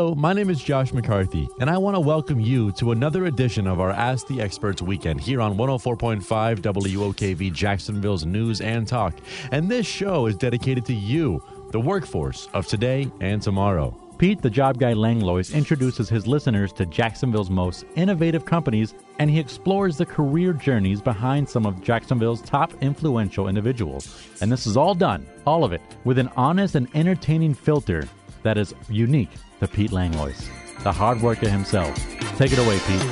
Hello, my name is Josh McCarthy, and I want to welcome you to another edition of our Ask the Experts weekend here on 104.5 WOKV Jacksonville's News and Talk. And this show is dedicated to you, the workforce of today and tomorrow. Pete, the job guy Langlois, introduces his listeners to Jacksonville's most innovative companies, and he explores the career journeys behind some of Jacksonville's top influential individuals. And this is all done, all of it, with an honest and entertaining filter that is unique to Pete Langlois, the hard worker himself. Take it away, Pete.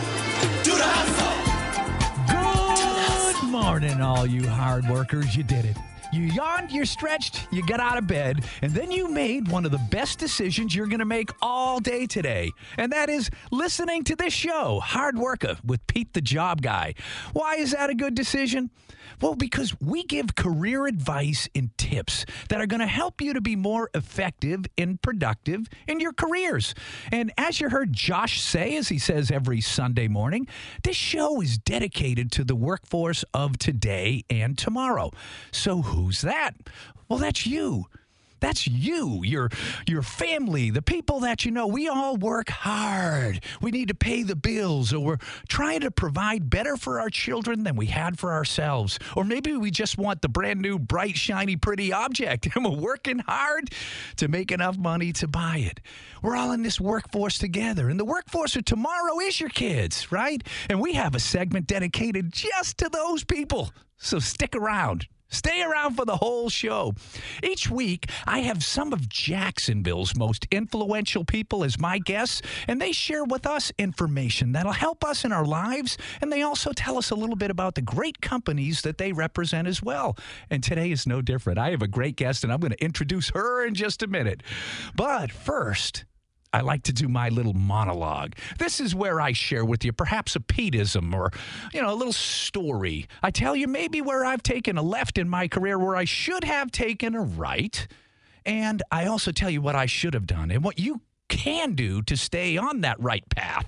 Good morning, all you hard workers. You did it. You yawned, you stretched, you got out of bed, and then you made one of the best decisions you're going to make all day today. And that is listening to this show, Hard Worker with Pete the Job Guy. Why is that a good decision? Well, because we give career advice and tips that are going to help you to be more effective and productive in your careers. And as you heard Josh say, as he says every Sunday morning, this show is dedicated to the workforce of today and tomorrow. So who's that? Well, that's you. That's you, your family, the people that you know. We all work hard. We need to pay the bills, or we're trying to provide better for our children than we had for ourselves. Or maybe we just want the brand new, bright, shiny, pretty object, and we're working hard to make enough money to buy it. We're all in this workforce together, and the workforce of tomorrow is your kids, right? And we have a segment dedicated just to those people. So stick around. Stay around for the whole show. Each week, I have some of Jacksonville's most influential people as my guests, and they share with us information that'll help us in our lives, and they also tell us a little bit about the great companies that they represent as well. And today is no different. I have a great guest, and I'm going to introduce her in just a minute. But first, I like to do my little monologue. This is where I share with you perhaps a Peteism or, a little story. I tell you maybe where I've taken a left in my career where I should have taken a right. And I also tell you what I should have done and what you can do to stay on that right path.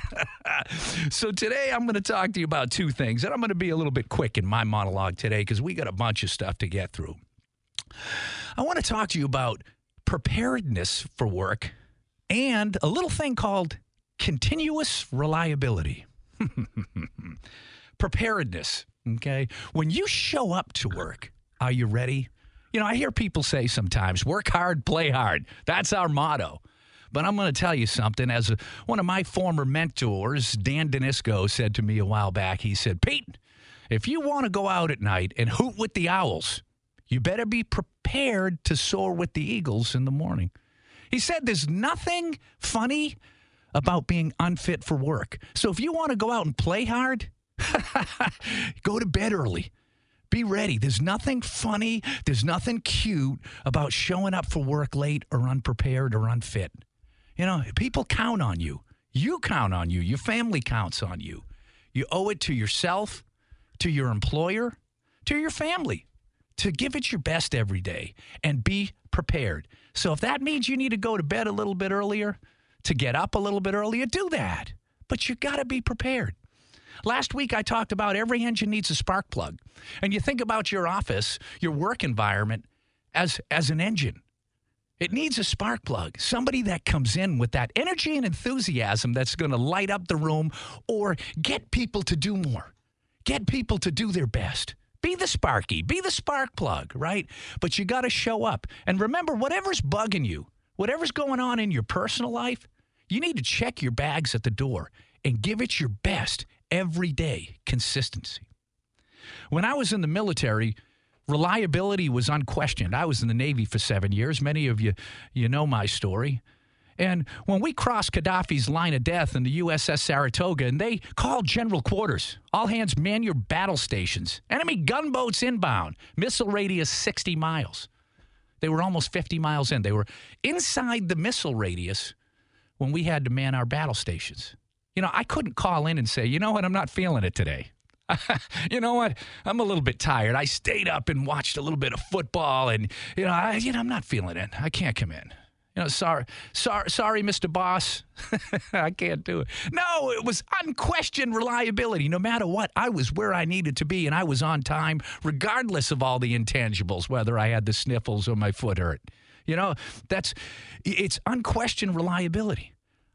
So today I'm going to talk to you about two things. And I'm going to be a little bit quick in my monologue today because we got a bunch of stuff to get through. I want to talk to you about preparedness for work and a little thing called continuous reliability. Preparedness, okay? When you show up to work, are you ready? I hear people say sometimes, work hard, play hard. That's our motto. But I'm going to tell you something. As one of my former mentors, Dan Danisco, said to me a while back, he said, Pete, if you want to go out at night and hoot with the owls, you better be prepared to soar with the eagles in the morning. He said there's nothing funny about being unfit for work. So if you want to go out and play hard, go to bed early. Be ready. There's nothing funny. There's nothing cute about showing up for work late or unprepared or unfit. People count on you. You count on you. Your family counts on you. You owe it to yourself, to your employer, to your family to give it your best every day and be prepared. So if that means you need to go to bed a little bit earlier, to get up a little bit earlier, do that. But you got to be prepared. Last week, I talked about every engine needs a spark plug. And you think about your office, your work environment, as an engine. It needs a spark plug, somebody that comes in with that energy and enthusiasm that's going to light up the room or get people to do more, get people to do their best. Be the sparky, be the spark plug, right? But you got to show up. And remember, whatever's bugging you, whatever's going on in your personal life, you need to check your bags at the door and give it your best every day. Consistency. When I was in the military, reliability was unquestioned. I was in the Navy for 7 years. Many of you know my story. And when we crossed Gaddafi's line of death in the USS Saratoga, and they called general quarters, all hands man your battle stations, enemy gunboats inbound, missile radius 60 miles. They were almost 50 miles in. They were inside the missile radius when we had to man our battle stations. I couldn't call in and say, you know what, I'm not feeling it today. You know what, I'm a little bit tired. I stayed up and watched a little bit of football, and, I'm not feeling it. I can't come in. Sorry, Mr. Boss. I can't do it. No, it was unquestioned reliability. No matter what, I was where I needed to be, and I was on time, regardless of all the intangibles, whether I had the sniffles or my foot hurt. It's unquestioned reliability.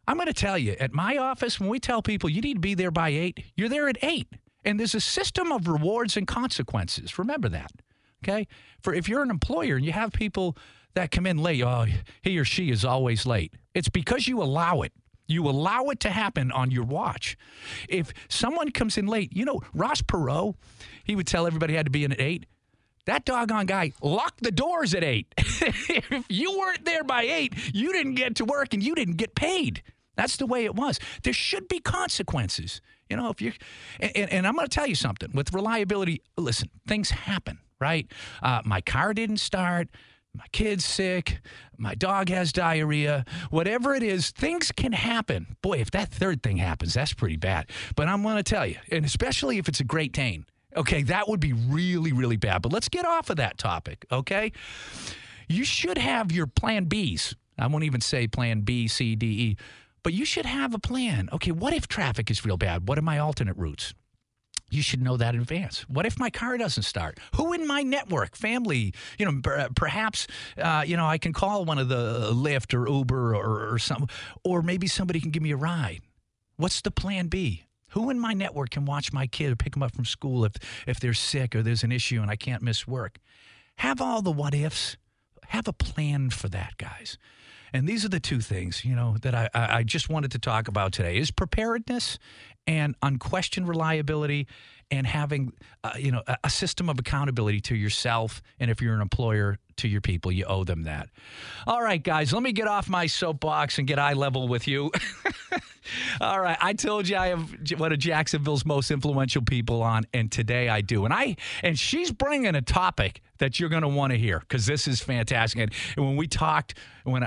I'm going to tell you, at my office, when we tell people you need to be there by 8, you're there at 8. And there's a system of rewards and consequences. Remember that, okay? For if you're an employer and you have people that come in late, oh, he or she is always late. It's because you allow it. You allow it to happen on your watch. If someone comes in late, Ross Perot, he would tell everybody had to be in at 8. That doggone guy locked the doors at 8. If you weren't there by 8, you didn't get to work and you didn't get paid. That's the way it was. There should be consequences. If you and I'm going to tell you something. With reliability, listen, things happen, right? My car didn't start. My kid's sick. My dog has diarrhea. Whatever it is, things can happen. Boy, if that third thing happens, that's pretty bad. But I'm going to tell you, and especially if it's a Great Dane, okay, that would be really, really bad. But let's get off of that topic, okay? You should have your plan Bs. I won't even say plan B, C, D, E. But you should have a plan. Okay, what if traffic is real bad? What are my alternate routes? You should know that in advance. What if my car doesn't start? Who in my network, family, perhaps, I can call one of the Lyft or Uber or something, or maybe somebody can give me a ride. What's the plan B? Who in my network can watch my kid or pick them up from school if they're sick or there's an issue and I can't miss work? Have all the what ifs. Have a plan for that, guys. And these are the two things, that I just wanted to talk about today is preparedness and unquestioned reliability and having, a system of accountability to yourself. And if you're an employer, to your people, you owe them that. All right, guys, let me get off my soapbox and get eye level with you. All right, I told you I have one of Jacksonville's most influential people on, and today I do. And she's bringing a topic that you're going to want to hear because this is fantastic. And when we talked,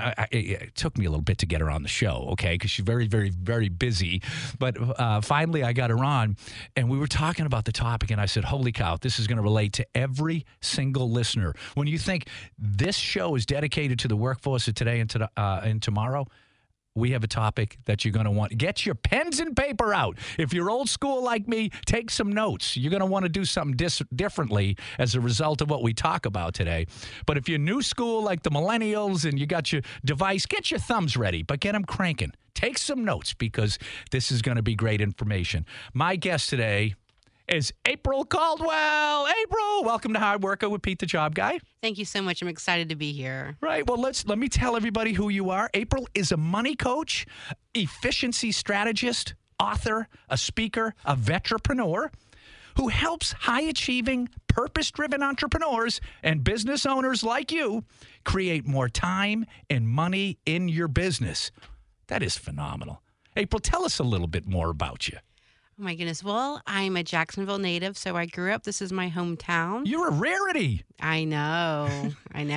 it took me a little bit to get her on the show, okay, because she's very, very, very busy. But finally, I got her on, and we were talking about the topic, and I said, holy cow, this is going to relate to every single listener. When you think this show is dedicated to the workforce of today and tomorrow, we have a topic that you're going to want. Get your pens and paper out. If you're old school like me, take some notes. You're going to want to do something differently as a result of what we talk about today. But if you're new school like the millennials and you got your device, get your thumbs ready, but get them cranking. Take some notes because this is going to be great information. My guest today is April Caldwell. April, welcome to Hard Worker with Pete the Job Guy. Thank you so much. I'm excited to be here. Right. Well, let me tell everybody who you are. April is a money coach, efficiency strategist, author, a speaker, a vetrepreneur who helps high-achieving, purpose-driven entrepreneurs and business owners like you create more time and money in your business. That is phenomenal. April, tell us a little bit more about you. Oh, my goodness. Well, I'm a Jacksonville native, so I grew up. This is my hometown. You're a rarity. I know.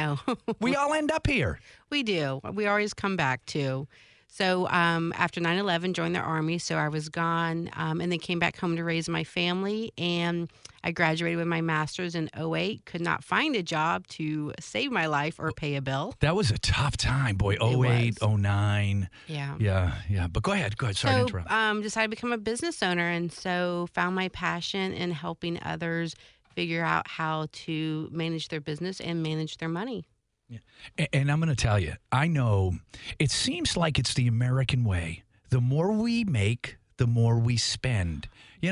We all end up here. We do. We always come back, too. So after 9/11, joined the Army, so I was gone, and then came back home to raise my family, and I graduated with my master's in 2008, could not find a job to save my life or pay a bill. That was a tough time, boy, 2008, 2009. Yeah. Yeah. But go ahead. Sorry to interrupt. Decided to become a business owner, and so found my passion in helping others figure out how to manage their business and manage their money. Yeah. And I'm going to tell you, I know it seems like it's the American way. The more we make, the more we spend.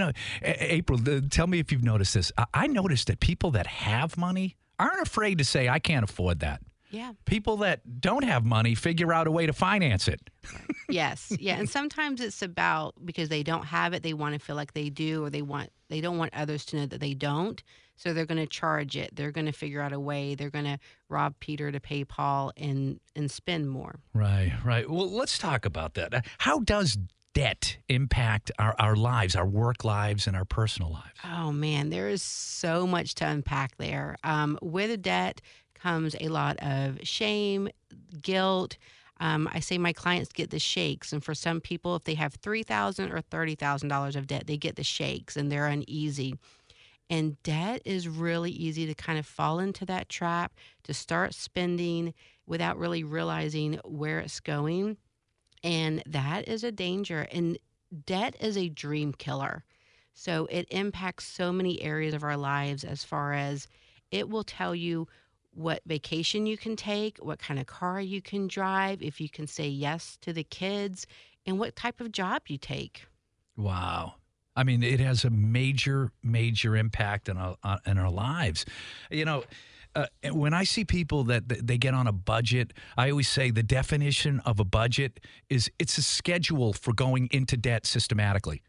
April, tell me if you've noticed this. I noticed that people that have money aren't afraid to say, I can't afford that. Yeah. People that don't have money figure out a way to finance it. Yes. Yeah. And sometimes it's about because they don't have it, they want to feel like they do, or they don't want others to know that they don't. So they're going to charge it. They're going to figure out a way. They're going to rob Peter to pay Paul and spend more. Right. Well, let's talk about that. How does debt impact our lives, our work lives, and our personal lives? Oh, man, there is so much to unpack there. With debt comes a lot of shame, guilt. I say my clients get the shakes. And for some people, if they have $3,000 or $30,000 of debt, they get the shakes and they're uneasy. And debt is really easy to kind of fall into that trap, to start spending without really realizing where it's going. And that is a danger. And debt is a dream killer. So it impacts so many areas of our lives as far as it will tell you what vacation you can take, what kind of car you can drive, if you can say yes to the kids, and what type of job you take. Wow. I mean, it has a major, major impact in our lives. You know, when I see people that they get on a budget, I always say the definition of a budget is it's a schedule for going into debt systematically.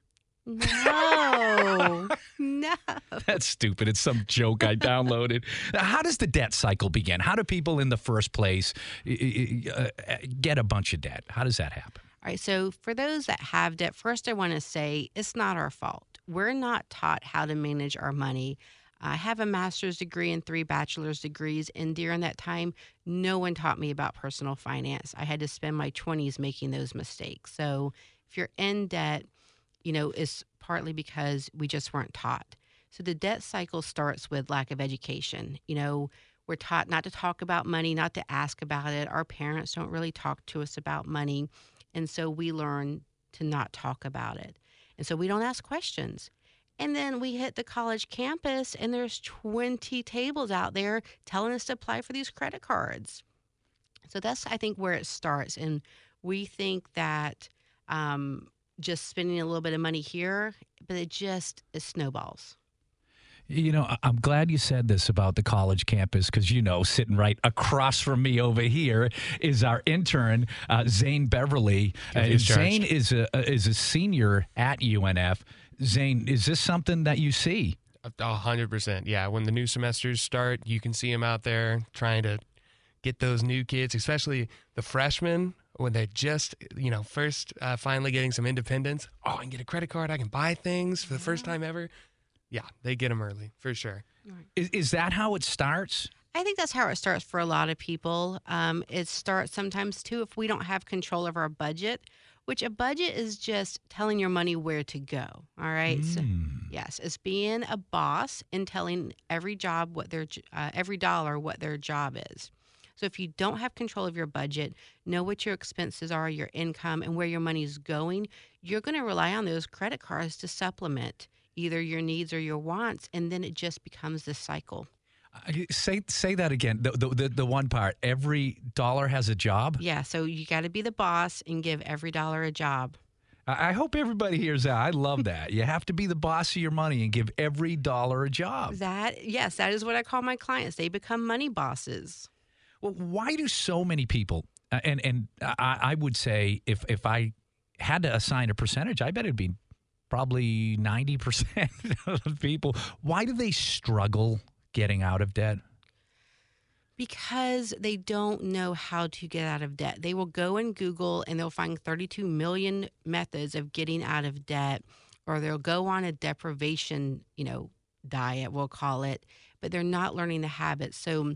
No, no. That's stupid. It's some joke I downloaded. How does the debt cycle begin? How do people in the first place get a bunch of debt? How does that happen? All right, so for those that have debt, first I want to say it's not our fault. We're not taught how to manage our money. I have a master's degree and 3 bachelor's degrees, and during that time, no one taught me about personal finance. I had to spend my 20s making those mistakes. So if you're in debt, it's partly because we just weren't taught. So the debt cycle starts with lack of education. We're taught not to talk about money, not to ask about it. Our parents don't really talk to us about money. And so we learn to not talk about it. And so we don't ask questions. And then we hit the college campus and there's 20 tables out there telling us to apply for these credit cards. So that's, I think, where it starts. And we think that just spending a little bit of money here, but it snowballs. I'm glad you said this about the college campus because, sitting right across from me over here is our intern, Zane Beverly. Zane is a senior at UNF. Zane, is this something that you see? 100%. Yeah, when the new semesters start, you can see them out there trying to get those new kids, especially the freshmen, when they're just, first finally getting some independence. Oh, I can get a credit card. I can buy things for the first time ever. Yeah, they get them early, for sure. Is that how it starts? I think that's how it starts for a lot of people. It starts sometimes, too, if we don't have control of our budget, which a budget is just telling your money where to go, all right? So, yes, it's being a boss and telling every dollar what their job is. So if you don't have control of your budget, know what your expenses are, your income, and where your money is going, you're going to rely on those credit cards to supplement either your needs or your wants, and then it just becomes this cycle. Say that again. The one part. Every dollar has a job. Yeah, so you got to be the boss and give every dollar a job. I hope everybody hears that. I love that. You have to be the boss of your money and give every dollar a job. That is what I call my clients. They become money bosses. Well, why do so many people? And I would say if I had to assign a percentage, I bet it'd be probably 90% of people. Why do they struggle getting out of debt? Because they don't know how to get out of debt. They will go and Google and they'll find 32 million methods of getting out of debt, or they'll go on a deprivation, diet, we'll call it, but they're not learning the habits. So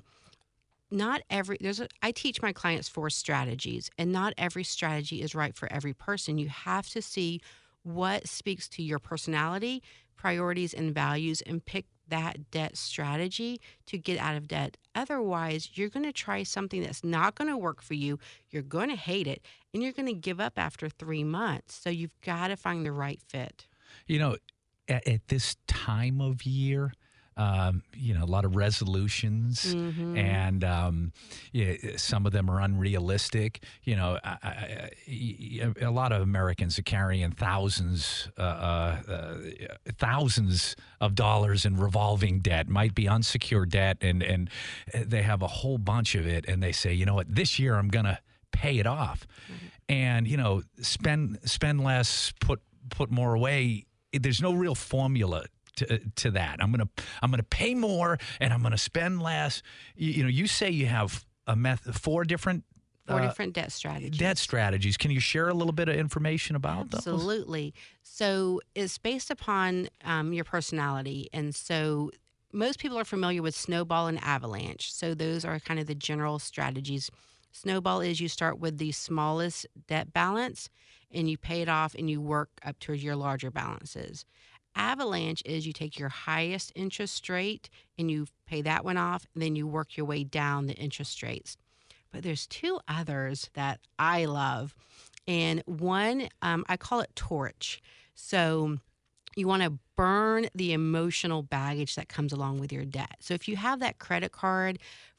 I teach my clients 4 strategies, and not every strategy is right for every person. You have to see what speaks to your personality, priorities, and values, and pick that debt strategy to get out of debt. Otherwise, you're going to try something that's not going to work for you. You're going to hate it, and you're going to give up after 3 months. So you've got to find the right fit. At this time of year, a lot of resolutions, and some of them are unrealistic. A lot of Americans are carrying thousands of dollars in revolving debt, might be unsecured debt, and they have a whole bunch of it, and they say, you know what, this year I'm going to pay it off, and spend less, put more away. There's no real formula to that. I'm gonna pay more and I'm gonna spend less. You say you have a method, 4 different debt strategies. Debt strategies. Can you share a little bit of information about those? Absolutely. So it's based upon your personality, and so most people are familiar with snowball and avalanche. So those are kind of the general strategies. Snowball is you start with the smallest debt balance and you pay it off and you work up towards your larger balances. Avalanche is you take your highest interest rate and you pay that one off, and then you work your way down the interest rates. But there's 2 others that I love. And one, I call it torch. So you want to burn the emotional baggage that comes along with your debt. So if you have that credit card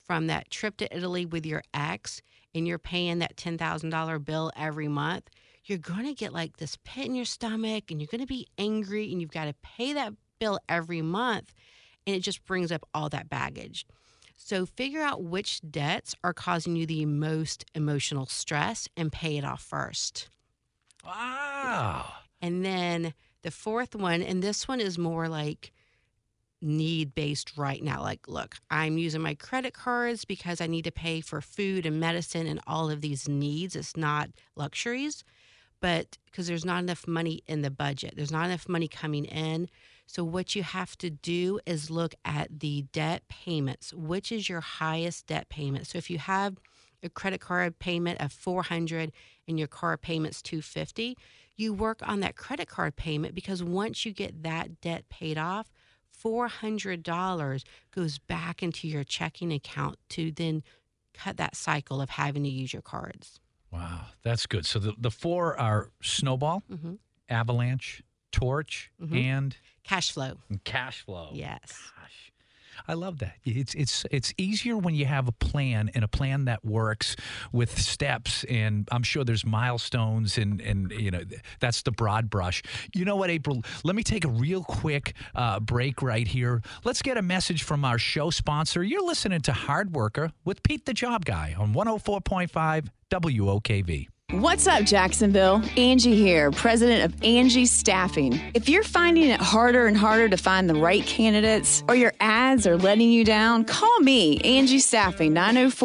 from that trip to Italy with your ex and you're paying that $10,000 bill every month, you're going to get like this pit in your stomach and you're going to be angry and you've got to pay that bill every month. And it just brings up all that baggage. So figure out which debts are causing you the most emotional stress and pay it off first. Wow. And then the fourth one, and this one is more like need-based right now. Like, look, I'm using my credit cards because I need to pay for food and medicine and all of these needs. It's not luxuries, but because there's not enough money in the budget. There's not enough money coming in. So what you have to do is look at the debt payments. Which is your highest debt payment? So if you have a credit card payment of $400 and your car payment's $250, you work on that credit card payment, because once you get that debt paid off, $400 goes back into your checking account to then cut that cycle of having to use your cards. Wow, that's good. So the four are Snowball, Avalanche, Torch, and Cash flow. Cash flow. Yes. Gosh, I love that. It's easier when you have a plan, and a plan that works with steps, and I'm sure there's milestones, and you know, that's the broad brush. You know what, April? Let me take a real quick break right here. Let's get a message from our show sponsor. You're listening to Hard Worker with Pete the Job Guy on 104.5 WOKV. What's up, Jacksonville? Angie here, president of Angie Staffing. If you're finding it harder and harder to find the right candidates, or your ads are letting you down, call me, Angie Staffing,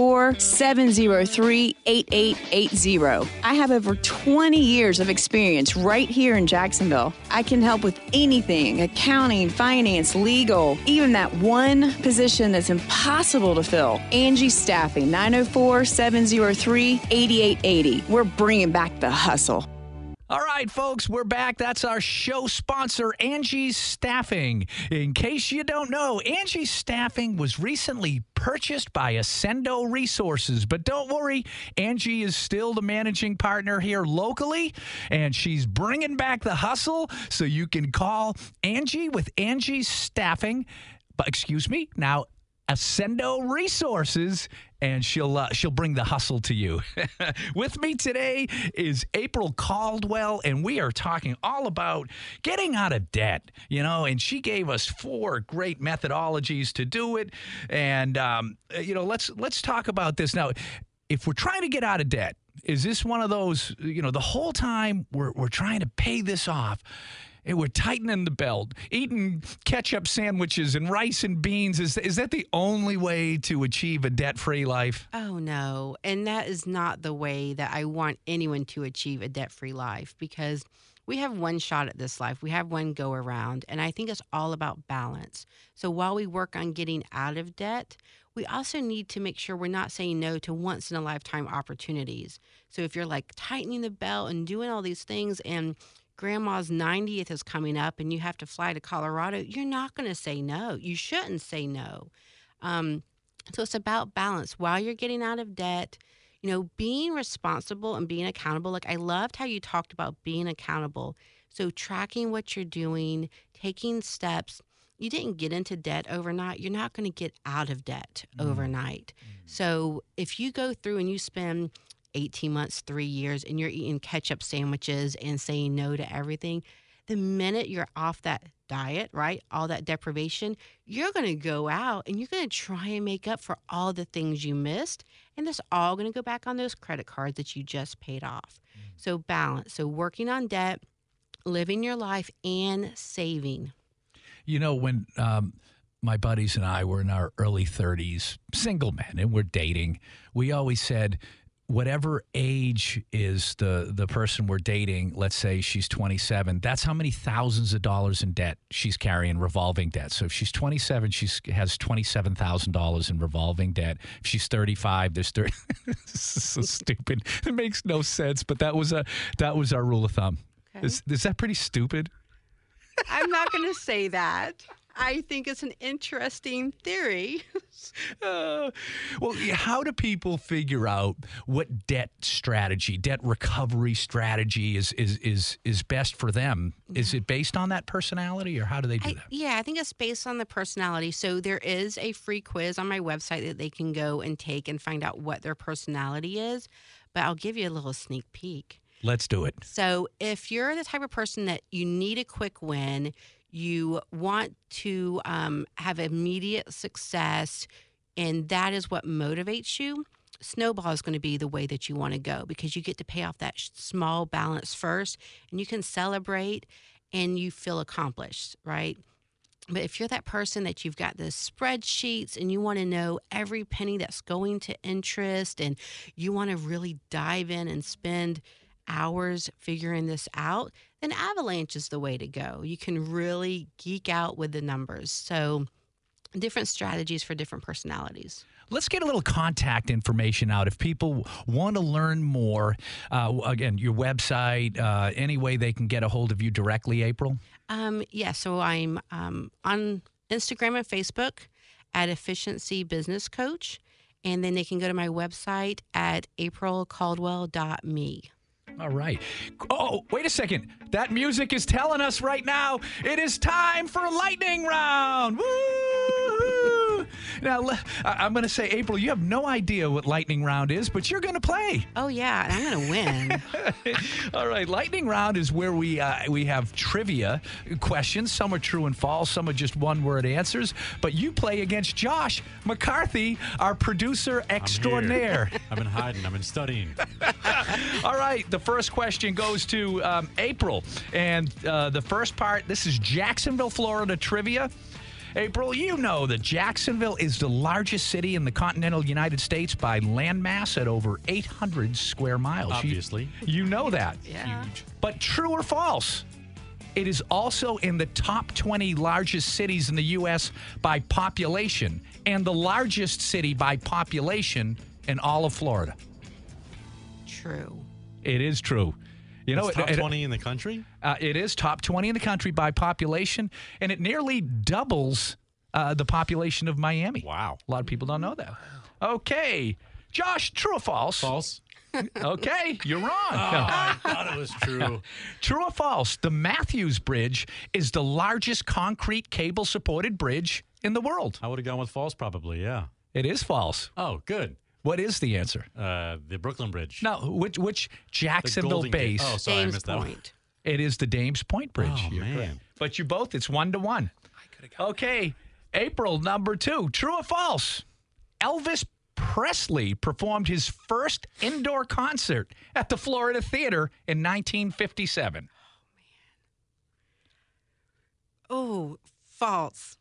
904-703-8880. I have over 20 years of experience right here in Jacksonville. I can help with anything: accounting, finance, legal, even that one position that's impossible to fill. Angie Staffing, 904-703-8880. We're bringing back the hustle. All right, folks, we're back. That's our show sponsor, Angie's Staffing. In case you don't know, Angie's Staffing was recently purchased by Ascendo Resources. But don't worry, Angie is still the managing partner here locally, and she's bringing back the hustle, so you can call Angie with Angie's Staffing. But excuse me, now Ascendo Resources, and she'll bring the hustle to you. With me today is April Caldwell, and we are talking all about getting out of debt, you know, and she gave us 4 great methodologies to do it. And, you know, let's talk about this. Now, if we're trying to get out of debt, is this one of those, you know, the whole time we're trying to pay this off, and we're tightening the belt, eating ketchup sandwiches and rice and beans? Is that the only way to achieve a debt-free life? Oh, no. And that is not the way that I want anyone to achieve a debt-free life, because we have one shot at this life. We have one go around. And I think it's all about balance. So while we work on getting out of debt, we also need to make sure we're not saying no to once-in-a-lifetime opportunities. So if you're like tightening the belt and doing all these things, and grandma's 90th is coming up and you have to fly to Colorado, you're not going to say no. You shouldn't say no. So it's about balance. While you're getting out of debt, you know, being responsible and being accountable. Like, I loved how you talked about being accountable. So tracking what you're doing, taking steps. You didn't get into debt overnight. You're not going to get out of debt overnight. So if you go through and you spend 18 months, 3 years, and you're eating ketchup sandwiches and saying no to everything, the minute you're off that diet, right, all that deprivation, you're going to go out and you're going to try and make up for all the things you missed. And that's all going to go back on those credit cards that you just paid off. So balance. So working on debt, living your life, and saving. You know, when my buddies and I were in our early 30s, single men, and we're dating, we always said, whatever age is the person we're dating, let's say she's 27, that's how many thousands of dollars in debt she's carrying, revolving debt. So if she's 27, she has $27,000 in revolving debt. If she's 35, there's 30. This is so stupid. It makes no sense, but that was our rule of thumb. Okay. Is that pretty stupid? I'm not going to say that. I think it's an interesting theory. Well, how do people figure out what debt recovery strategy is best for them? Is it based on that personality, or how do they do that? Yeah, I think it's based on the personality. So there is a free quiz on my website that they can go and take and find out what their personality is. But I'll give you a little sneak peek. Let's do it. So if you're the type of person that you need a quick win, you want to have immediate success, and that is what motivates you, Snowball is going to be the way that you want to go, because you get to pay off that small balance first, and you can celebrate and you feel accomplished, right? But if you're that person that you've got the spreadsheets and you want to know every penny that's going to interest, and you want to really dive in and spend hours figuring this out, then Avalanche is the way to go. You can really geek out with the numbers. So different strategies for different personalities. Let's get a little contact information out. If people want to learn more, again, your website, any way they can get a hold of you directly, April? Yeah, so I'm on Instagram and Facebook at Efficiency Business Coach, and then they can go to my website at aprilcaldwell.me. All right. Oh, wait a second. That music is telling us right now it is time for a lightning round. Woo! Now, I'm going to say, April, you have no idea what lightning round is, but you're going to play. Oh, yeah, and I'm going to win. All right. Lightning round is where we have trivia questions. Some are true and false. Some are just one-word answers. But you play against Josh McCarthy, our producer extraordinaire. I've been hiding. I've been studying. All right. The first question goes to April. And the first part, this is Jacksonville, Florida trivia. April, you know that Jacksonville is the largest city in the continental United States by landmass at over 800 square miles. Obviously. You know that. Yeah. Huge. But true or false? It is also in the top 20 largest cities in the U.S. by population, and the largest city by population in all of Florida. True. It is true. You know, it's top 20 in the country? It is top 20 in the country by population, and it nearly doubles the population of Miami. Wow. A lot of people don't know that. Okay. Josh, true or false? False. Okay, you're wrong. I thought it was true. True or false? The Matthews Bridge is the largest concrete cable-supported bridge in the world. I would have gone with false probably, yeah. It is false. Oh, good. What is the answer? The Brooklyn Bridge. No, which Jacksonville base? Oh, sorry, Dames I missed that one. Point. It is the Dames Point Bridge. Oh, You're man. correct. But you both, it's 1-1. Okay, April, number 2. True or false? Elvis Presley performed his first indoor concert at the Florida Theater in 1957. Oh, false.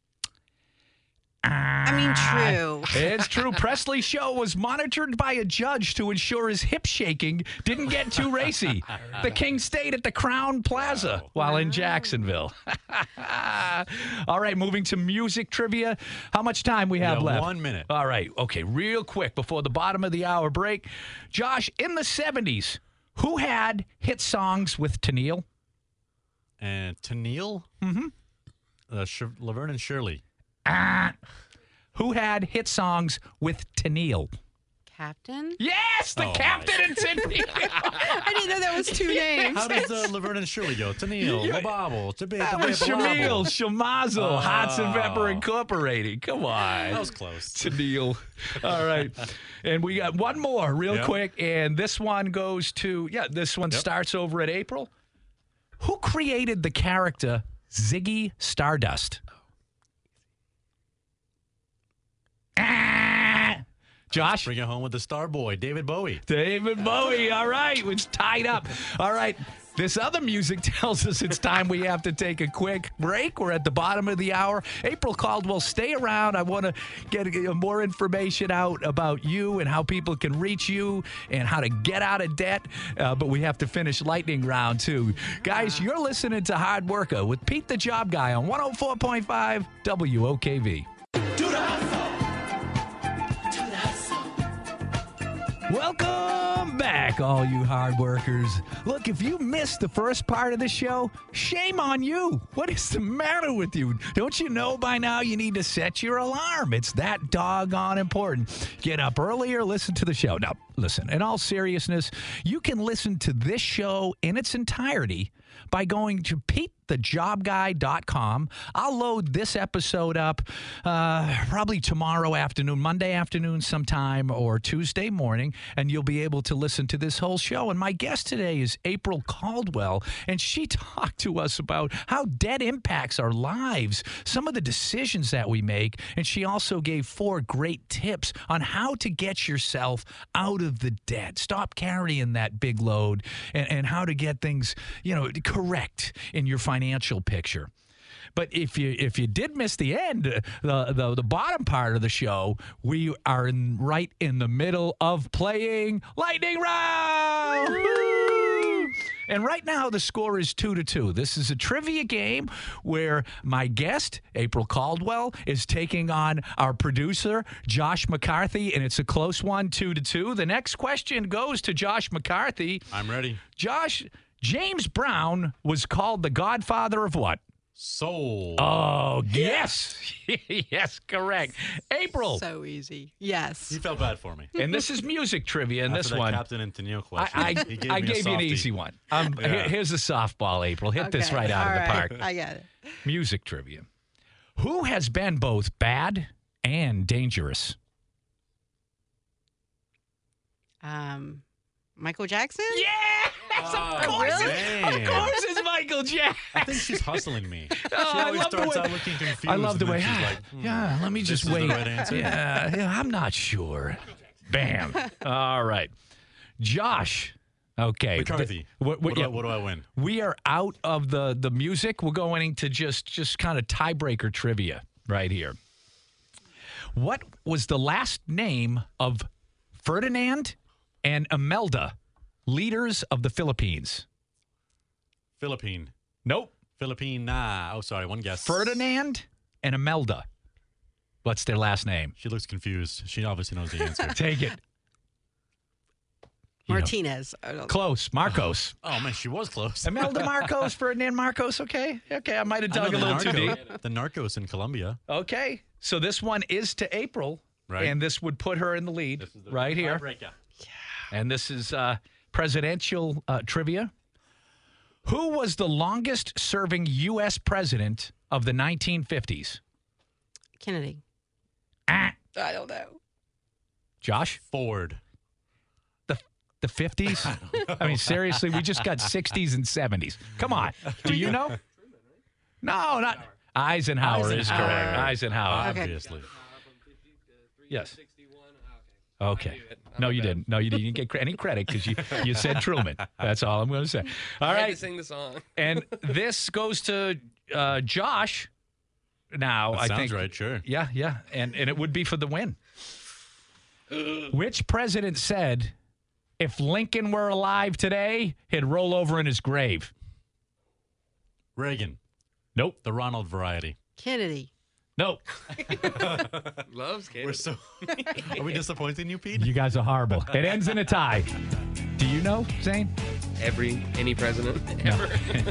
I mean, true. It's true. Presley's show was monitored by a judge to ensure his hip shaking didn't get too racy. The king stayed at the Crown Plaza while in Jacksonville. All right, moving to music trivia. How much time we have left? 1 minute. All right. Okay, real quick before the bottom of the hour break. Josh, in the 70s, who had hit songs with Tennille? And Tennille? Mm-hmm. Laverne and Shirley. Who had hit songs with Tennille? Captain? Yes, the captain and Tennille. I didn't know that was two names. How does Laverne and Shirley go? Tennille, Labobble, That was Shamil, Shamazel, Hots and Pepper Incorporated. Come on. That was close. Tennille. All right. And we got one more real Yep. quick. And this one goes to, this one starts over at April. Who created the character Ziggy Stardust? Josh? Bring it home with the star boy, David Bowie. David Bowie. All right. It's tied up. All right. This other music tells us it's time we have to take a quick break. We're at the bottom of the hour. April Caldwell, stay around. I want to get more information out about you and how people can reach you and how to get out of debt. But we have to finish lightning round, too. Guys, you're listening to Hard Worker with Pete the Job Guy on 104.5 WOKV. Welcome back back, all you hard workers. Look, if you missed the first part of the show, shame on you. What is the matter with you? Don't you know by now you need to set your alarm? It's that doggone important. Get up earlier, listen to the show. Now, listen, in all seriousness, you can listen to this show in its entirety by going to PeteTheJobGuy.com. I'll load this episode up probably tomorrow afternoon, Monday afternoon sometime, or Tuesday morning, and you'll be able to listen to this whole show. And my guest today is April Caldwell, and she talked to us about how debt impacts our lives, some of the decisions that we make, and she also gave 4 great tips on how to get yourself out of the debt, stop carrying that big load, and how to get things, correct in your financial picture. But if you did miss the end, the bottom part of the show, we are right in the middle of playing Lightning Round. Woo! And right now the score is 2-2. This is a trivia game where my guest, April Caldwell, is taking on our producer, Josh McCarthy, and it's a close one, 2-2. The next question goes to Josh McCarthy. I'm ready. Josh, James Brown was called the godfather of what? Soul. Oh, yes. Yes, correct. April. So easy. Yes. He felt bad for me. And this is music trivia in After this that one. Captain and Tennille question. I He gave me a gave you an softie. easy one. Yeah. Here's a softball, April. Hit this Okay, right out of the all park. right. I got it. Music trivia. Who has been both bad and dangerous? Michael Jackson? Yes, of course. really? Of course it's Michael Jackson. I think she's hustling me. She I always love the starts way- out looking confused. I love the and way. then she's like, Yeah, let me this just is the wait. right answer? Yeah, I'm not sure. Bam. All right, Josh. Okay, McCarthy. What do I win? We are out of the music. We're going into just kind of tiebreaker trivia right here. What was the last name of Ferdinand and Imelda, leaders of the Philippines? Philippine. Nope. Philippine. Oh, sorry. One guess. Ferdinand and Imelda. What's their last name? She looks confused. She obviously knows the answer. Take it. You know. Martinez. I don't- Close. Marcos. Oh, man, she was close. Imelda Marcos, Ferdinand Marcos. Okay. Okay. I might have I know dug a the little too deep. The Narcos in Colombia. Okay. So this one is to April. Right. And this would put her in the lead right here. And this is presidential trivia. Who was the longest serving U.S. president of the 1950s? Kennedy. Ah. I don't know. Josh? Ford. The 50s? I mean, seriously, we just got 60s and 70s. Come on. Do you know? No, not Eisenhower is Eisenhower. correct. Eisenhower. Okay. Obviously. Yes. Okay. No, you didn't. No, you didn't get any credit because you said Truman. That's all I'm going to say. All I had to right. sing the song. And this goes to Josh. Now, That I sounds think. right, sure. Yeah, yeah. And it would be for the win. Which president said, if Lincoln were alive today, he'd roll over in his grave? Reagan. Nope. The Ronald variety. Kennedy. Nope. Loves kids. We're so. Are we disappointing you, Pete? You guys are horrible. It ends in a tie. Do you know, Zane? Any president ever.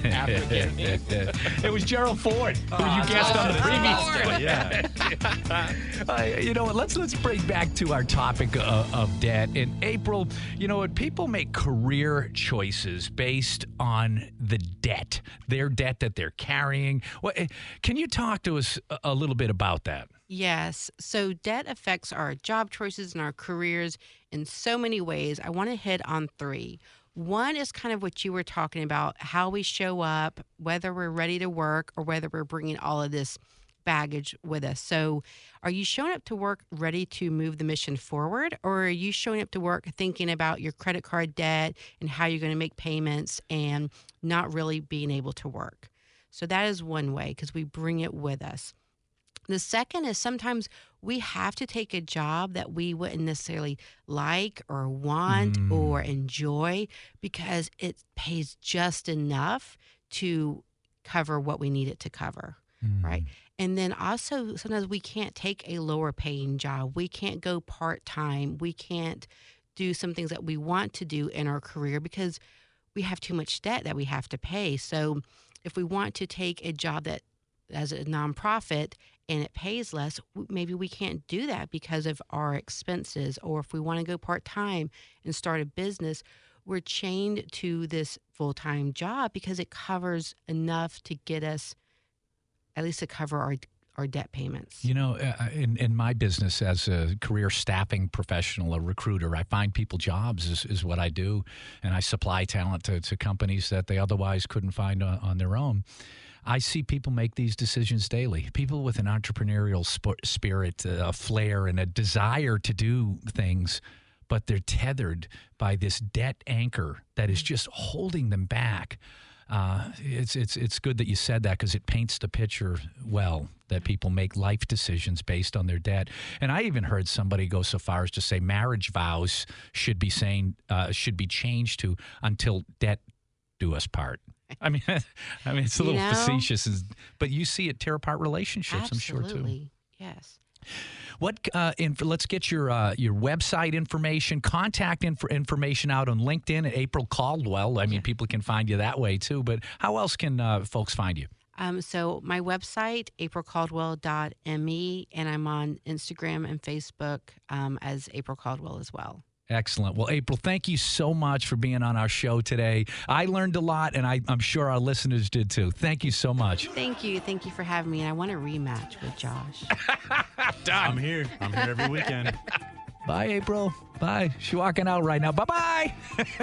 It was Gerald Ford, who you guessed on the previous. Yeah. You know what? Let's bring back to our topic of debt. In April, you know what? People make career choices based on the debt, their debt that they're carrying. Can you talk to us a little bit about that? Yes. So debt affects our job choices and our careers in so many ways. I want to hit on 3. One is kind of what you were talking about, how we show up, whether we're ready to work or whether we're bringing all of this baggage with us. So are you showing up to work ready to move the mission forward, or are you showing up to work thinking about your credit card debt and how you're going to make payments and not really being able to work? So that is one way, because we bring it with us. The second is sometimes we have to take a job that we wouldn't necessarily like or want or enjoy because it pays just enough to cover what we need it to cover, right? And then also sometimes we can't take a lower paying job. We can't go part-time. We can't do some things that we want to do in our career because we have too much debt that we have to pay. So if we want to take a job that as a nonprofit and it pays less, maybe we can't do that because of our expenses. Or if we want to go part-time and start a business, we're chained to this full-time job because it covers enough to get us, at least to cover our debt payments. You know, in my business as a career staffing professional, a recruiter, I find people jobs is what I do, and I supply talent to companies that they otherwise couldn't find on their own. I see people make these decisions daily. People with an entrepreneurial spirit, a flair, and a desire to do things, but they're tethered by this debt anchor that is just holding them back. It's good that you said that because it paints the picture well that people make life decisions based on their debt. And I even heard somebody go so far as to say marriage vows should be changed to until debt do us part. I mean, it's a little facetious, but you see it tear apart relationships. Absolutely. I'm sure too. Yes. What? Let's get your website information, contact information out on LinkedIn at April Caldwell. I mean, people can find you that way too. But how else can folks find you? So my website, aprilcaldwell.me, and I'm on Instagram and Facebook as April Caldwell as well. Excellent. Well, April, thank you so much for being on our show today. I learned a lot, and I'm sure our listeners did too. Thank you so much. Thank you. Thank you for having me. And I want a rematch with Josh. Done. I'm here every weekend. Bye, April. Bye. She's walking out right now. Bye-bye.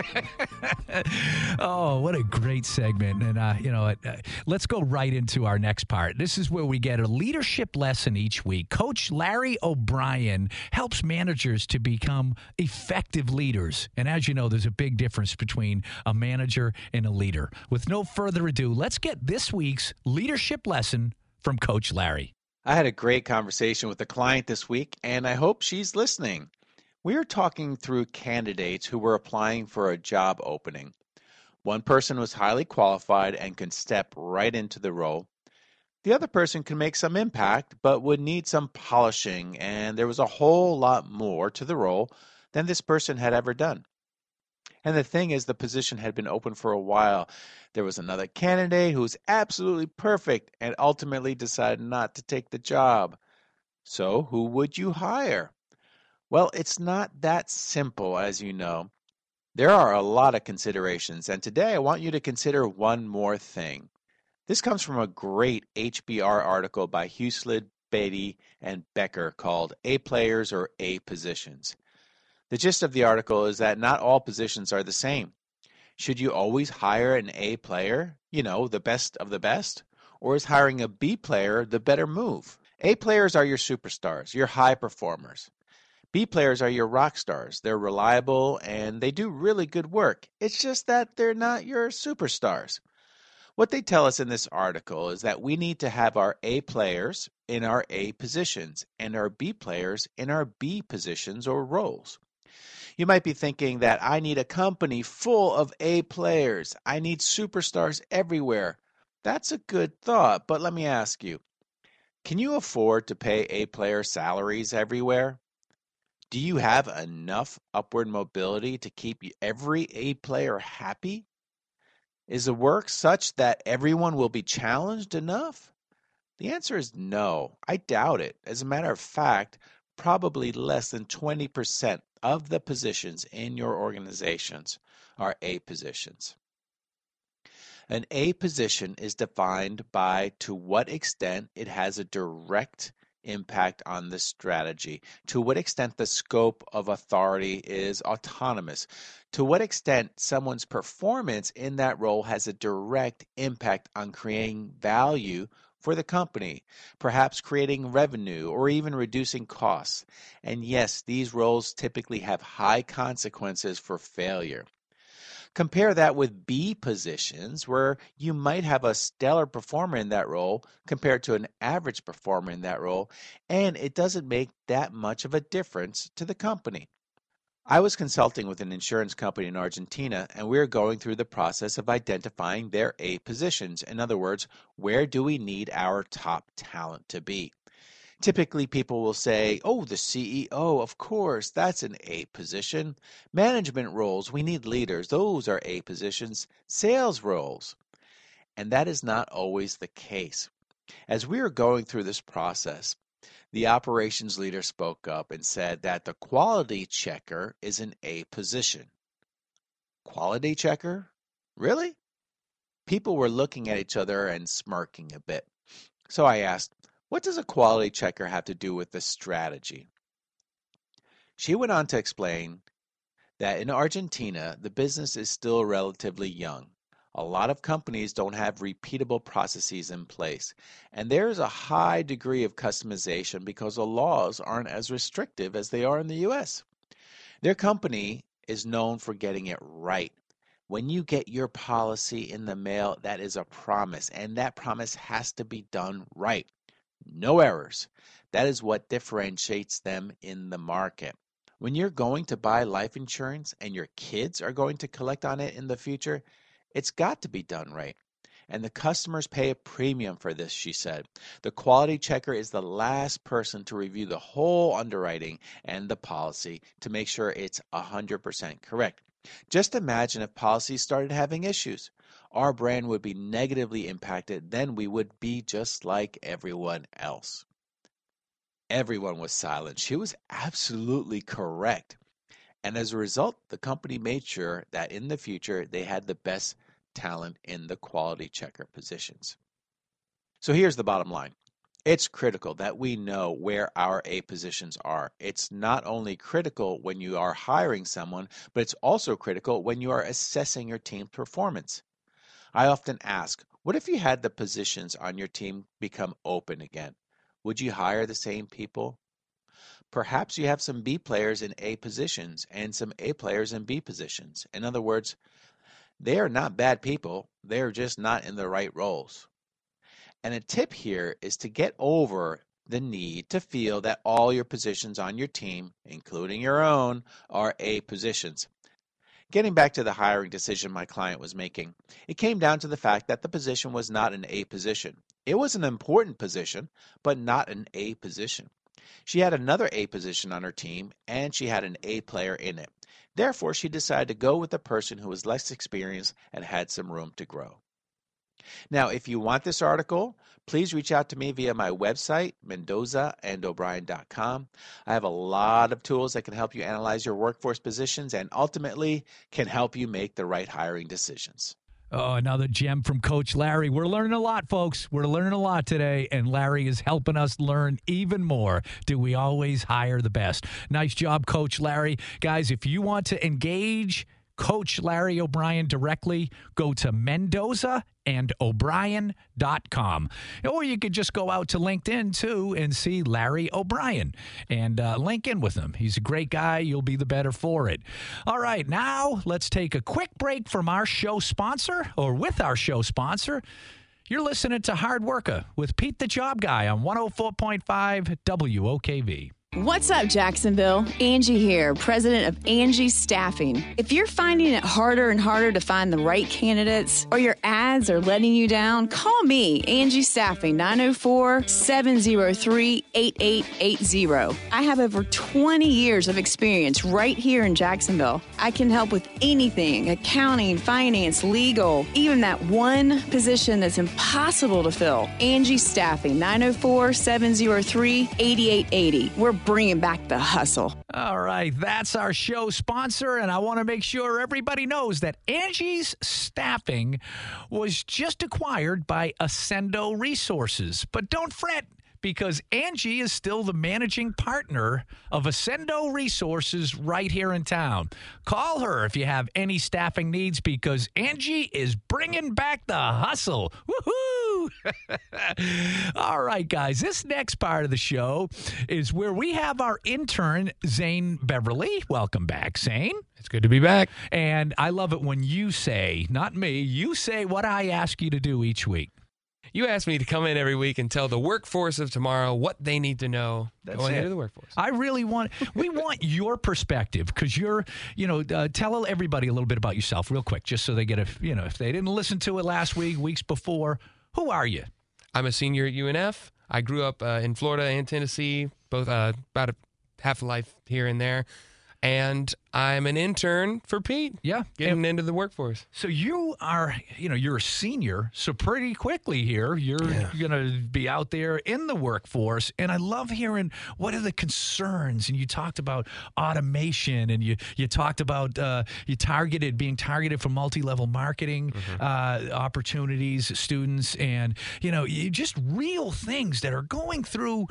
Oh, what a great segment. And, let's go right into our next part. This is where we get a leadership lesson each week. Coach Larry O'Brien helps managers to become effective leaders. And as you know, there's a big difference between a manager and a leader. With no further ado, let's get this week's leadership lesson from Coach Larry. I had a great conversation with a client this week, and I hope she's listening. We were talking through candidates who were applying for a job opening. One person was highly qualified and could step right into the role. The other person could make some impact, but would need some polishing, and there was a whole lot more to the role than this person had ever done. And the thing is, the position had been open for a while. There was another candidate who was absolutely perfect and ultimately decided not to take the job. So who would you hire? Well, it's not that simple, as you know. There are a lot of considerations, and today I want you to consider one more thing. This comes from a great HBR article by Huslid, Beatty, and Becker called A Players or A Positions. The gist of the article is that not all positions are the same. Should you always hire an A player, the best of the best? Or is hiring a B player the better move? A players are your superstars, your high performers. B players are your rock stars. They're reliable and they do really good work. It's just that they're not your superstars. What they tell us in this article is that we need to have our A players in our A positions and our B players in our B positions or roles. You might be thinking that I need a company full of A players. I need superstars everywhere. That's a good thought, but let me ask you, can you afford to pay A player salaries everywhere? Do you have enough upward mobility to keep every A player happy? Is the work such that everyone will be challenged enough? The answer is no. I doubt it. As a matter of fact, probably less than 20% of the positions in your organizations are A positions. An A position is defined by to what extent it has a direct impact on the strategy, to what extent the scope of authority is autonomous, to what extent someone's performance in that role has a direct impact on creating value for the company, perhaps creating revenue or even reducing costs. And yes, these roles typically have high consequences for failure. Compare that with B positions where you might have a stellar performer in that role compared to an average performer in that role, and it doesn't make that much of a difference to the company. I was consulting with an insurance company in Argentina, and we were going through the process of identifying their A positions. In other words, where do we need our top talent to be? Typically, people will say, oh, the CEO, of course, that's an A position. Management roles, we need leaders. Those are A positions. Sales roles. And that is not always the case. As we were going through this process, the operations leader spoke up and said that the quality checker is an A position. Quality checker? Really? People were looking at each other and smirking a bit. So I asked, what does a quality checker have to do with the strategy? She went on to explain that in Argentina, the business is still relatively young. A lot of companies don't have repeatable processes in place, and there is a high degree of customization because the laws aren't as restrictive as they are in the U.S. Their company is known for getting it right. When you get your policy in the mail, that is a promise, and that promise has to be done right. No errors. That is what differentiates them in the market. When you're going to buy life insurance and your kids are going to collect on it in the future, it's got to be done right. And the customers pay a premium for this, she said. The quality checker is the last person to review the whole underwriting and the policy to make sure it's 100% correct. Just imagine if policies started having issues. Our brand would be negatively impacted, then we would be just like everyone else. Everyone was silent. She was absolutely correct. And as a result, the company made sure that in the future they had the best talent in the quality checker positions. So here's the bottom line. It's critical that we know where our A positions are. It's not only critical when you are hiring someone, but it's also critical when you are assessing your team's performance. I often ask, what if you had the positions on your team become open again? Would you hire the same people? Perhaps you have some B players in A positions and some A players in B positions. In other words, they are not bad people. They are just not in the right roles. And a tip here is to get over the need to feel that all your positions on your team, including your own, are A positions. Getting back to the hiring decision my client was making, it came down to the fact that the position was not an A position. It was an important position, but not an A position. She had another A position on her team, and she had an A player in it. Therefore, she decided to go with a person who was less experienced and had some room to grow. Now, if you want this article, please reach out to me via my website, mendozaandobrien.com. I have a lot of tools that can help you analyze your workforce positions and ultimately can help you make the right hiring decisions. Oh, another gem from Coach Larry. We're learning a lot, folks. We're learning a lot today, and Larry is helping us learn even more. Do we always hire the best? Nice job, Coach Larry. Guys, if you want to engage Coach Larry O'Brien directly, go to mendozaandobrien.com. Or you could just go out to LinkedIn, too, and see Larry O'Brien and link in with him. He's a great guy. You'll be the better for it. All right, now let's take a quick break from our show sponsor, or with our show sponsor. You're listening to Hard Worker with Pete the Job Guy on 104.5 WOKV. What's up, Jacksonville? Angie here, president of Angie Staffing. If you're finding it harder and harder to find the right candidates, or your ads are letting you down, call me, Angie Staffing, 904-703-8880. I have over 20 years of experience right here in Jacksonville. I can help with anything: accounting, finance, legal, even that one position that's impossible to fill. Angie Staffing, 904-703-8880. We're bringing back the hustle. All right, that's our show sponsor, and I want to make sure everybody knows that Angie's Staffing was just acquired by Ascendo Resources. But don't fret, because Angie is still the managing partner of Ascendo Resources right here in town. Call her if you have any staffing needs, because Angie is bringing back the hustle. Woohoo! All right, guys, this next part of the show is where we have our intern, Zane Beverly. Welcome back, Zane. It's good to be back. And I love it when you say, not me, you say what I ask you to do each week. You asked me to come in every week and tell the workforce of tomorrow what they need to know going into the workforce. I really we want your perspective, because you're, tell everybody a little bit about yourself real quick, just so they get if they didn't listen to it last week, weeks before. Who are you? I'm a senior at UNF. I grew up in Florida and Tennessee, both about half a life here and there. And I'm an intern for Pete. Yeah. Getting into the workforce. So you are, you're a senior. So pretty quickly here, you're going to be out there in the workforce. And I love hearing what are the concerns. And you talked about automation, and you talked about being targeted for multi-level marketing opportunities, students, and, just real things that are going through,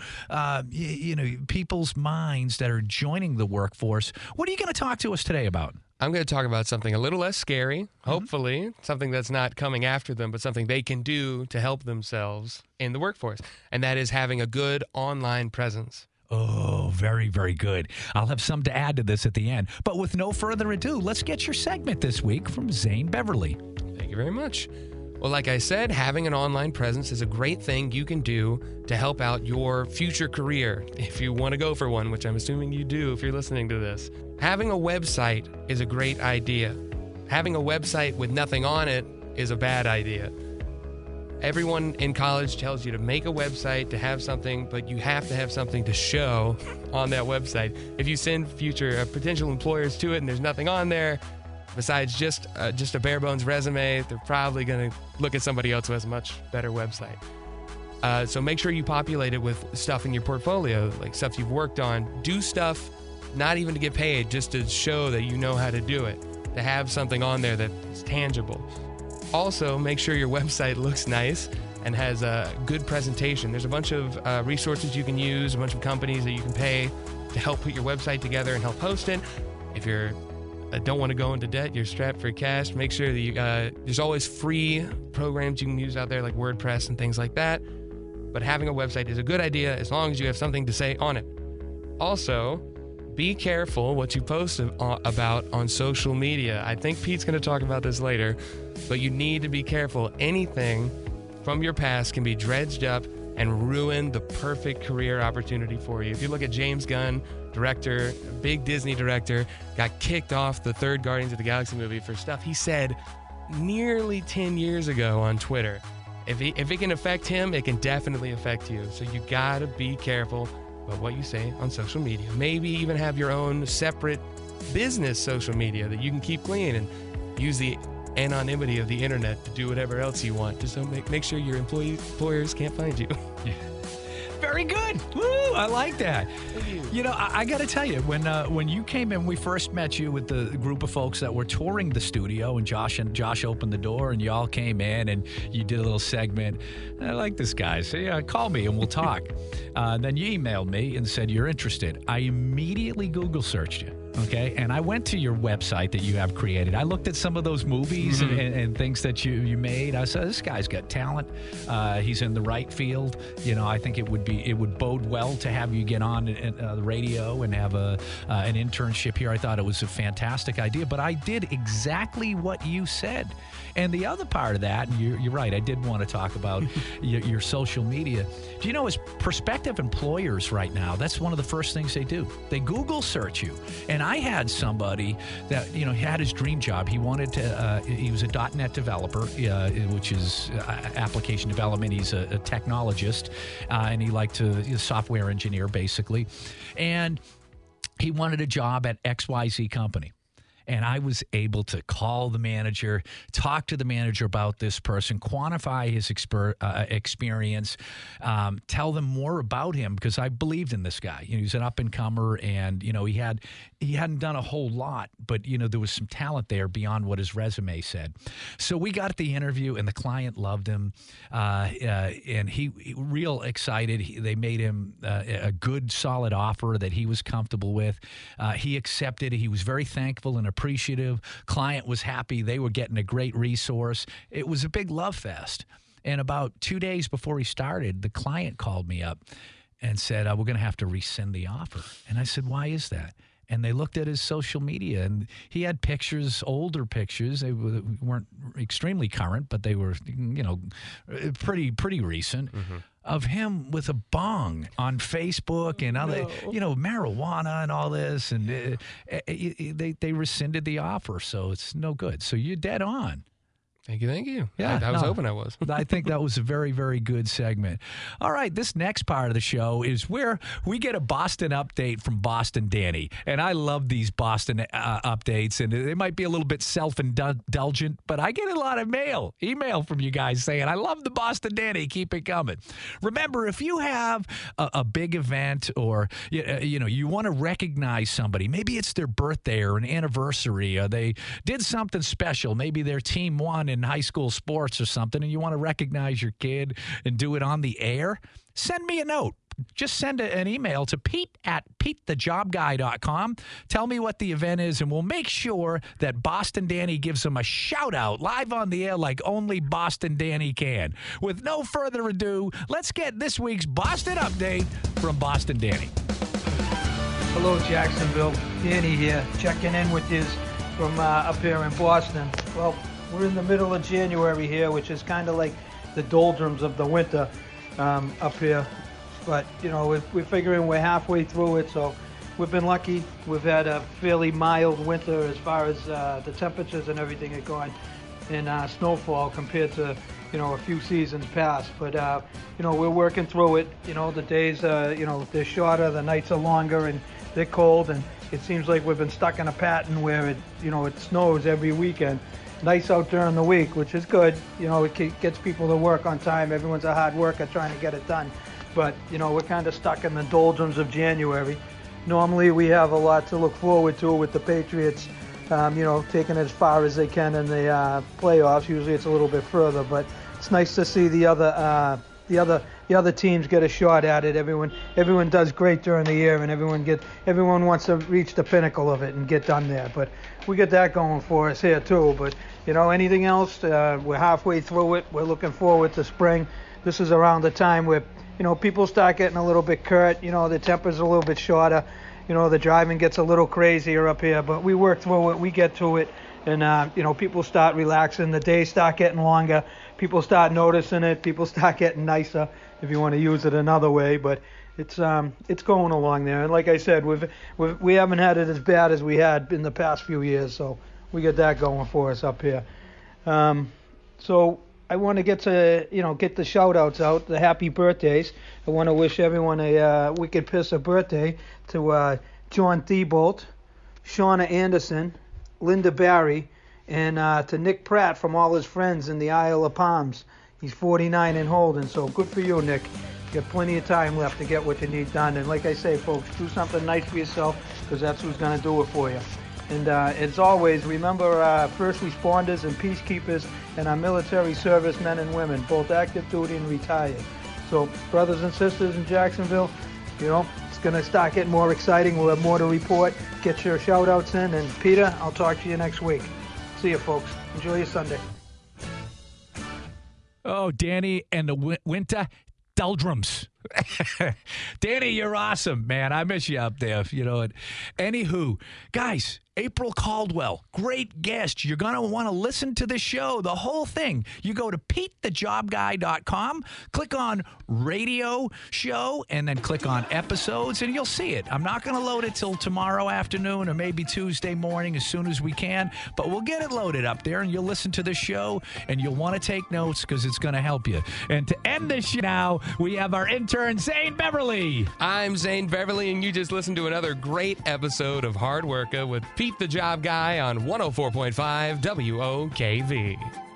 people's minds that are joining the workforce. What are you going to talk to us today about? I'm going to talk about something a little less scary, hopefully, something that's not coming after them, but something they can do to help themselves in the workforce. And that is having a good online presence. Oh, very, very good. I'll have some to add to this at the end. But with no further ado, let's get your segment this week from Zane Beverly. Thank you very much. Well, like I said, having an online presence is a great thing you can do to help out your future career if you want to go for one, which I'm assuming you do if you're listening to this. Having a website is a great idea. Having a website with nothing on it is a bad idea. Everyone in college tells you to make a website, to have something, but you have to have something to show on that website. If you send future potential employers to it and there's nothing on there, besides just a bare bones resume, they're probably going to look at somebody else who has a much better website. So make sure you populate it with stuff in your portfolio, like stuff you've worked on. Do stuff not even to get paid, just to show that you know how to do it, to have something on there that's tangible. Also, make sure your website looks nice and has a good presentation. There's a bunch of resources you can use, a bunch of companies that you can pay to help put your website together and help host it. If you're don't want to go into debt, you're strapped for cash, make sure that you there's always free programs you can use out there like WordPress and things like that. But having a website is a good idea as long as you have something to say on it. Also, be careful what you post about on social media. I think Pete's going to talk about this later, but you need to be careful. Anything from your past can be dredged up and ruin the perfect career opportunity for you. If you look at James Gunn, director, big Disney director, got kicked off the third Guardians of the Galaxy movie for stuff he said nearly 10 years ago on Twitter. If it can affect him, it can definitely affect you. So you gotta be careful about what you say on social media. Maybe even have your own separate business social media that you can keep clean and use the anonymity of the internet to do whatever else you want, just so make sure your employers can't find you. Very good. Woo, I like that. Thank you. I got to tell you, when you came in, we first met you with the group of folks that were touring the studio, and Josh opened the door, and you all came in, and you did a little segment. I like this guy. So yeah, call me, and we'll talk. Then you emailed me and said you're interested. I immediately Google searched you. Okay, and I went to your website that you have created. I looked at some of those movies and things that you made. I said, this guy's got talent. He's in the right field. I think it would bode well to have you get on the radio and have an internship here. I thought it was a fantastic idea, but I did exactly what you said. And the other part of that, and you're right, I did want to talk about your social media. Do you know, as prospective employers right now, that's one of the first things they do. They Google search you. And I had somebody that, had his dream job. He wanted to, he was a .NET developer, which is application development. He's a technologist, and he liked to, software engineer, basically. And he wanted a job at XYZ company. And I was able to call the manager, talk to the manager about this person, quantify his experience, tell them more about him, because I believed in this guy. He's an up-and-comer, and, he hadn't done a whole lot, but, there was some talent there beyond what his resume said. So we got the interview, and the client loved him, and he real excited. They made him a good, solid offer that he was comfortable with. He accepted. He was very thankful and appreciative. Client was happy. They were getting a great resource. It was a big love fest. And about 2 days before he started, the client called me up and said, we're going to have to rescind the offer. And I said, why is that? And they looked at his social media, and he had pictures, older pictures. They weren't extremely current, but they were, pretty recent, of him with a bong on Facebook and other, marijuana and all this. And they rescinded the offer, so it's no good. So you're dead on. Thank you. Yeah, I was hoping I was. I think that was a very, very good segment. All right, this next part of the show is where we get a Boston update from Boston Danny. And I love these Boston updates, and they might be a little bit self-indulgent, but I get a lot of email from you guys saying, I love the Boston Danny, keep it coming. Remember, if you have a big event or you want to recognize somebody, maybe it's their birthday or an anniversary, or they did something special, maybe their team won in high school sports or something, and you want to recognize your kid and do it on the air, send me a note. Just send an email to pete@petethejobguy.com. Tell me what the event is, and we'll make sure that Boston Danny gives them a shout-out live on the air like only Boston Danny can. With no further ado, let's get this week's Boston update from Boston Danny. Hello, Jacksonville. Danny here, checking in with you from up here in Boston. Well, we're in the middle of January here, which is kind of like the doldrums of the winter up here. But, we're figuring we're halfway through it, so we've been lucky. We've had a fairly mild winter as far as the temperatures and everything are gone in snowfall compared to, a few seasons past. But, we're working through it. The days, they're shorter, the nights are longer, and they're cold, and it seems like we've been stuck in a pattern where it snows every weekend. Nice out during the week, which is good. It gets people to work on time. Everyone's a hard worker trying to get it done. But, we're kind of stuck in the doldrums of January. Normally, we have a lot to look forward to with the Patriots, taking it as far as they can in the playoffs. Usually it's a little bit further, but it's nice to see the other teams get a shot at it. Everyone does great during the year, and everyone wants to reach the pinnacle of it and get done there. But we get that going for us here too. But anything else, we're halfway through it. We're looking forward to spring. This is around the time where people start getting a little bit curt. The temperature's a little bit shorter. The driving gets a little crazier up here. But we work through it. We get to it, and people start relaxing. The days start getting longer. People start noticing it. People start getting nicer, if you want to use it another way. But it's going along there. And like I said, we haven't had it as bad as we had in the past few years. So we get that going for us up here. So I want to get the shout outs out, the happy birthdays. I want to wish everyone a wicked piss of birthday to John Thibault, Shauna Anderson, Linda Barry, and to Nick Pratt from all his friends in the Isle of Palms. He's 49 and holding, so good for you, Nick. You have plenty of time left to get what you need done. And like I say, folks, do something nice for yourself, because that's who's going to do it for you. And as always, remember first responders and peacekeepers and our military service men and women, both active duty and retired. So, brothers and sisters in Jacksonville, it's going to start getting more exciting. We'll have more to report. Get your shout-outs in. And, Peter, I'll talk to you next week. See you, folks. Enjoy your Sunday. Oh, Danny and the winter doldrums. Danny, you're awesome, man. I miss you up there. Anywho, guys, April Caldwell, great guest. You're going to want to listen to the show, the whole thing. You go to PeteTheJobGuy.com, click on radio show, and then click on episodes, and you'll see it. I'm not going to load it till tomorrow afternoon or maybe Tuesday morning as soon as we can, but we'll get it loaded up there, and you'll listen to the show, and you'll want to take notes because it's going to help you. And to end this show now, we have our intern, Zane Beverly. I'm Zane Beverly, and you just listened to another great episode of Hard Worker with Pete the Job Guy on 104.5 WOKV.